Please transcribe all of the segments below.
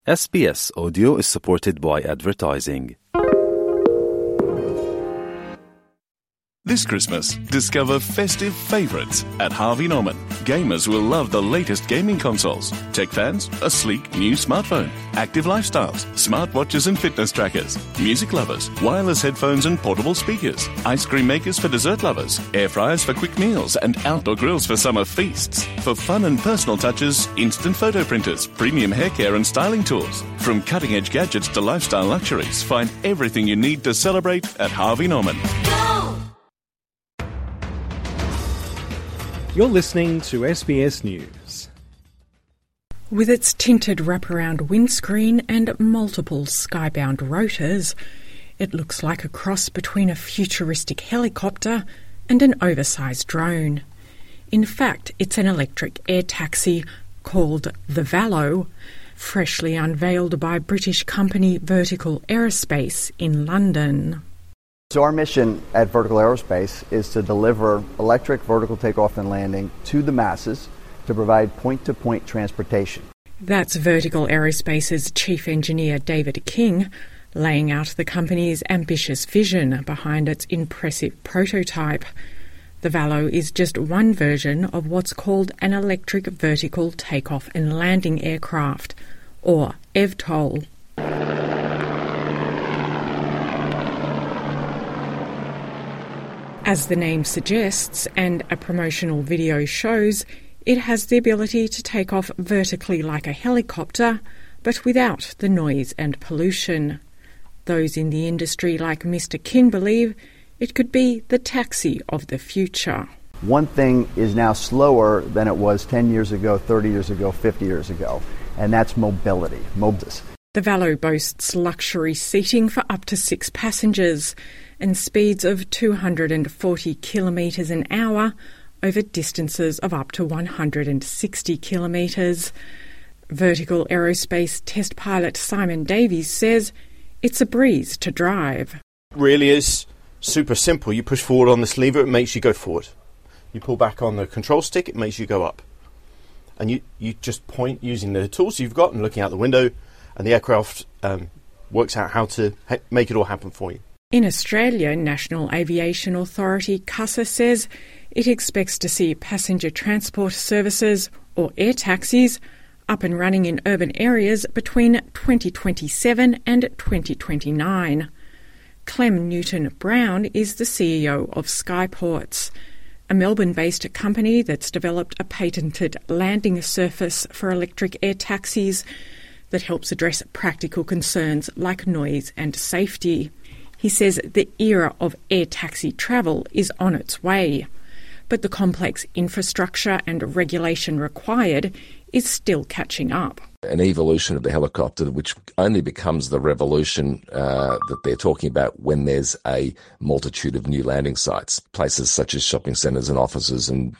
SBS Audio is supported by advertising. This Christmas, discover festive favourites at Harvey Norman. Gamers will love the latest gaming consoles. Tech fans, a sleek new smartphone. Active lifestyles, smartwatches and fitness trackers. Music lovers, wireless headphones and portable speakers. Ice cream makers for dessert lovers. Air fryers for quick meals and outdoor grills for summer feasts. For fun and personal touches, instant photo printers, premium hair care and styling tools. From cutting-edge gadgets to lifestyle luxuries, find everything you need to celebrate at Harvey Norman. You're listening to SBS News. With its tinted wraparound windscreen and multiple skybound rotors, it looks like a cross between a futuristic helicopter and an oversized drone. In fact, it's an electric air taxi called the Valo, freshly unveiled by British company Vertical Aerospace in London. So our mission at Vertical Aerospace is to deliver electric vertical takeoff and landing to the masses to provide point-to-point transportation. That's Vertical Aerospace's chief engineer David King laying out the company's ambitious vision behind its impressive prototype. The Valo is just one version of what's called an electric vertical takeoff and landing aircraft, or EVTOL. As the name suggests, and a promotional video shows, it has the ability to take off vertically like a helicopter, but without the noise and pollution. Those in the industry like Mr. King believe it could be the taxi of the future. One thing is now slower than it was 10 years ago, 30 years ago, 50 years ago, and that's mobility. The Valo boasts luxury seating for up to 6 passengers and speeds of 240 kilometres an hour over distances of up to 160 kilometres. Vertical Aerospace test pilot Simon Davies says it's a breeze to drive. It really is super simple. You push forward on this lever, it makes you go forward. You pull back on the control stick, it makes you go up. And you just point using the tools you've got and looking out the window, and the aircraft works out how to make it all happen for you. In Australia, National Aviation Authority CASA says it expects to see passenger transport services, or air taxis, up and running in urban areas between 2027 and 2029. Clem Newton-Brown is the CEO of Skyports, a Melbourne-based company that's developed a patented landing surface for electric air taxis that helps address practical concerns like noise and safety. He says the era of air taxi travel is on its way, but the complex infrastructure and regulation required is still catching up. An evolution of the helicopter, which only becomes the revolution that they're talking about when there's a multitude of new landing sites, places such as shopping centres and offices and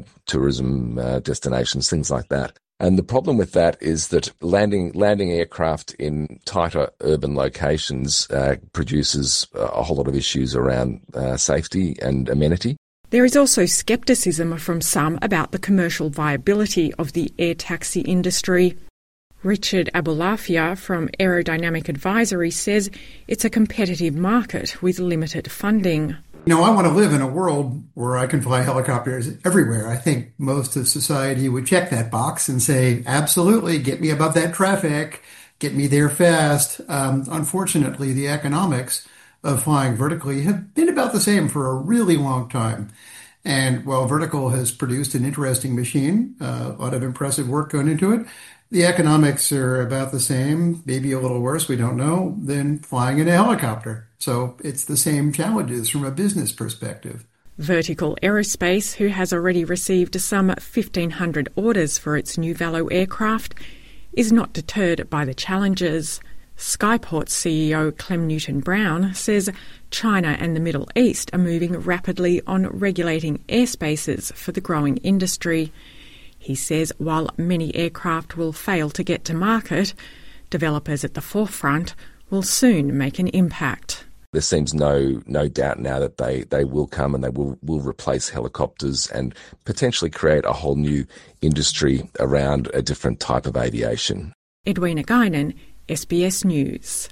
tourism destinations, things like that. And the problem with that is that landing aircraft in tighter urban locations produces a whole lot of issues around safety and amenity. There is also scepticism from some about the commercial viability of the air taxi industry. Richard Abulafia from Aerodynamic Advisory says it's a competitive market with limited funding. You know, I want to live in a world where I can fly helicopters everywhere. I think most of society would check that box and say, absolutely, get me above that traffic, get me there fast. Unfortunately, the economics of flying vertically have been about the same for a really long time. And while Vertical has produced an interesting machine, a lot of impressive work going into it, the economics are about the same, maybe a little worse, we don't know, than flying in a helicopter. So it's the same challenges from a business perspective. Vertical Aerospace, who has already received some 1,500 orders for its new Valo aircraft, is not deterred by the challenges. Skyports CEO Clem Newton-Brown says China and the Middle East are moving rapidly on regulating airspaces for the growing industry. He says while many aircraft will fail to get to market, developers at the forefront will soon make an impact. There seems no doubt now that they will come and they will replace helicopters and potentially create a whole new industry around a different type of aviation. Edwina Guinan, SBS News.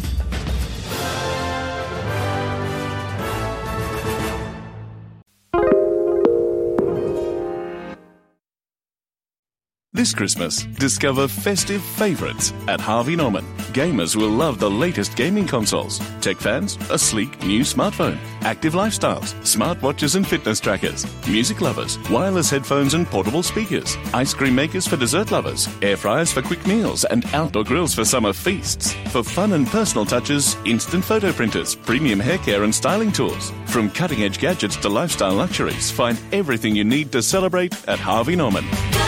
This Christmas, discover festive favourites at Harvey Norman. Gamers will love the latest gaming consoles, tech fans, a sleek new smartphone, active lifestyles, smartwatches and fitness trackers, music lovers, wireless headphones and portable speakers, ice cream makers for dessert lovers, air fryers for quick meals and outdoor grills for summer feasts. For fun and personal touches, instant photo printers, premium hair care and styling tools. From cutting-edge gadgets to lifestyle luxuries, find everything you need to celebrate at Harvey Norman.